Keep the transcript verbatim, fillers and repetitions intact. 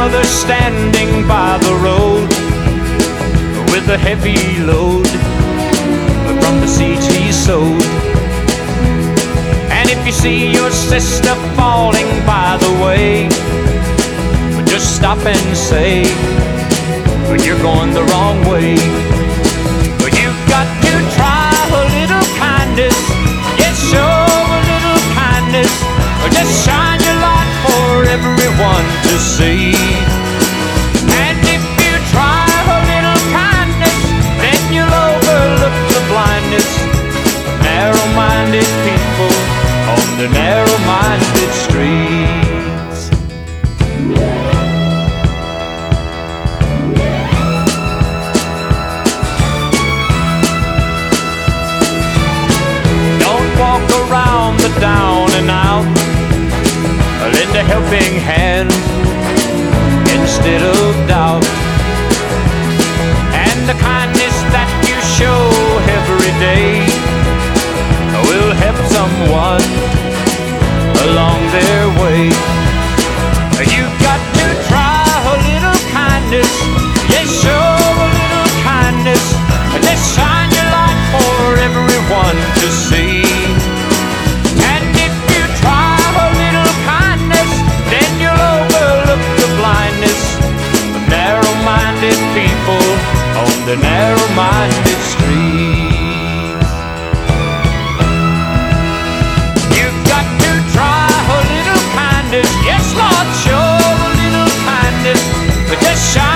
brother standing by the road with a heavy load from the seeds he sowed. And if you see your sister falling by the way, just stop and say, you're going the wrong way. You've got to try a little kindness. Yes, show a little kindness. Or just shine your light for everyone to see. And if you try a little kindness, then you'll overlook the blindness. Narrow-minded people on the narrow-minded streets. Don't walk around the down and out. Lend a helping hand instead of doubt. And the kindness that you show every day will help someone along their way. You've got to try a little kindness. Yes, show a little kindness. Just shine your light for everyone to see. And if you try a little kindness, then you'll overlook the blindness of narrow-minded people on the narrow-minded streets. You've got to try a little kindness. Yes, Lord, show a little kindness. But just shine